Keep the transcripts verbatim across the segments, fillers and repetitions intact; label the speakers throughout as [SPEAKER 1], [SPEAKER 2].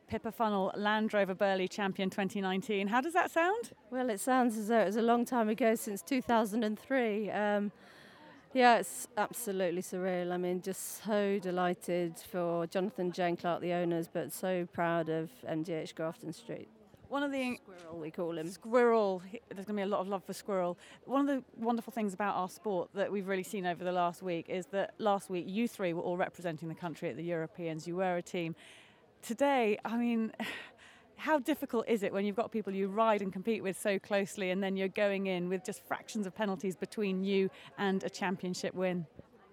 [SPEAKER 1] Pippa Funnell Land Rover Burghley Champion twenty nineteen. How does that sound?
[SPEAKER 2] Well, it sounds as though it was a long time ago, since two thousand three. Um, yeah, it's absolutely surreal. I mean, just so delighted for Jonathan, Jane Clark, the owners, but so proud of M G H Grafton Street.
[SPEAKER 1] One of the
[SPEAKER 2] Squirrel, we call him.
[SPEAKER 1] Squirrel. There's going to be a lot of love for Squirrel. One of the wonderful things about our sport that we've really seen over the last week is that last week you three were all representing the country at the Europeans. You were a team. Today, I mean, how difficult is it when you've got people you ride and compete with so closely and then you're going in with just fractions of penalties between you and a championship win?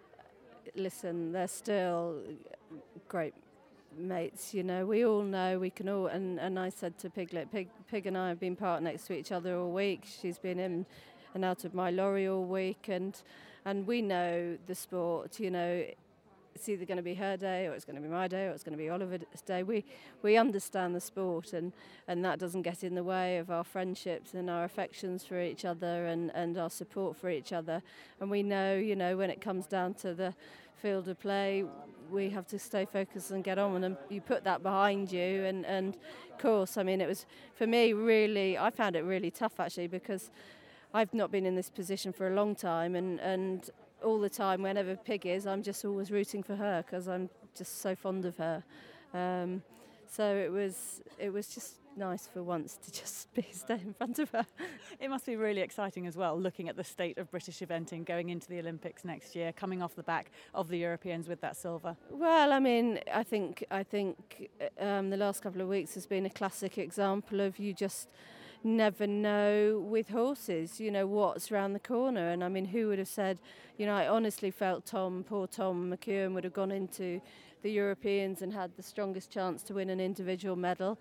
[SPEAKER 2] Listen, they're still great mates, you know. We all know, we can all, and, and I said to Piglet, Pig, Pig and I have been parked next to each other all week. She's been in and out of my lorry all week, and and we know the sport, you know. It's either going to be her day, or it's going to be my day, or it's going to be Oliver's day. We we understand the sport, and, and that doesn't get in the way of our friendships and our affections for each other, and, and our support for each other. And we know, you know, when it comes down to the field of play, we have to stay focused and get on, and you put that behind you. And, and of course, I mean, it was, for me, really, I found it really tough, actually, because I've not been in this position for a long time, and, and all the time, whenever Pig is, I'm just always rooting for her because I'm just so fond of her. Um, so it was it was just nice for once to just be stay in front of her.
[SPEAKER 1] It must be really exciting as well, looking at the state of British eventing going into the Olympics next year, coming off the back of the Europeans with that silver.
[SPEAKER 2] Well, I mean, I think I think um, the last couple of weeks has been a classic example of you just never know with horses, you know, what's around the corner. And I mean, who would have said, you know, I honestly felt Tom, poor Tom McEwen would have gone into the Europeans and had the strongest chance to win an individual medal.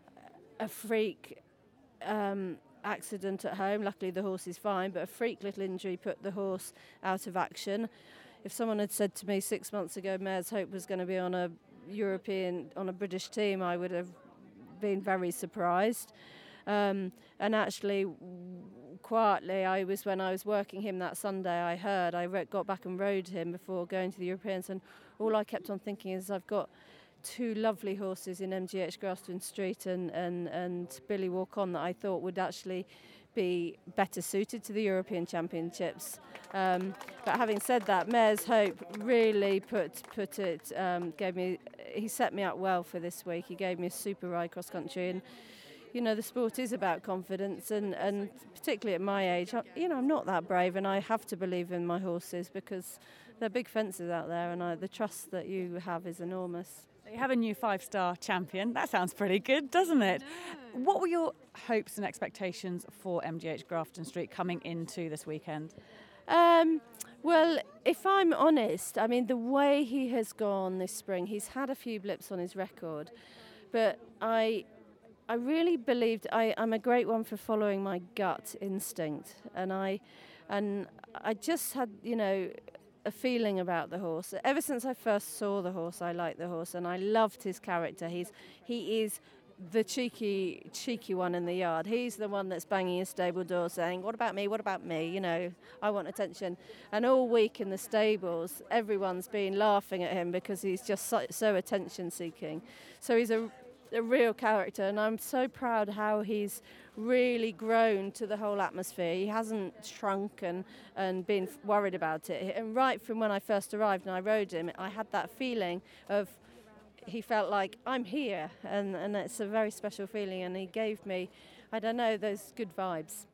[SPEAKER 2] A freak um, accident at home, luckily the horse is fine, but a freak little injury put the horse out of action. If someone had said to me six months ago Mares Hope was going to be on a European, on a British team, I would have been very surprised. Um, and actually, quietly, I was when I was working him that Sunday, I heard, I re- got back and rode him before going to the Europeans, and all I kept on thinking is I've got two lovely horses in M G H Grafton Street and, and, and Billy Walk On that I thought would actually be better suited to the European Championships. Um, but having said that, Mares Hope really put put it, um, gave me, he set me up well for this week. He gave me a super ride cross country, and you know, the sport is about confidence, and, and particularly at my age, I, you know, I'm not that brave, and I have to believe in my horses because they're big fences out there, and I, the trust that you have is enormous.
[SPEAKER 1] You have a new five-star champion. That sounds pretty good, doesn't it? What were your hopes and expectations for M G H Grafton Street coming into this weekend?
[SPEAKER 2] Um, well, if I'm honest, I mean, the way he has gone this spring, he's had a few blips on his record, but I... I really believed I, I'm a great one for following my gut instinct, and I, and I just had, you know, a feeling about the horse. Ever since I first saw the horse, I liked the horse, and I loved his character. He's he is the cheeky cheeky one in the yard. He's the one that's banging his stable door, saying, "What about me? What about me? You know, I want attention." And all week in the stables, everyone's been laughing at him because he's just so, so attention-seeking. So he's a a real character, and I'm so proud how he's really grown to the whole atmosphere. He hasn't shrunk and, and been worried about it. And right from when I first arrived and I rode him, I had that feeling of he felt like I'm here, and, and it's a very special feeling, and he gave me, I don't know, those good vibes.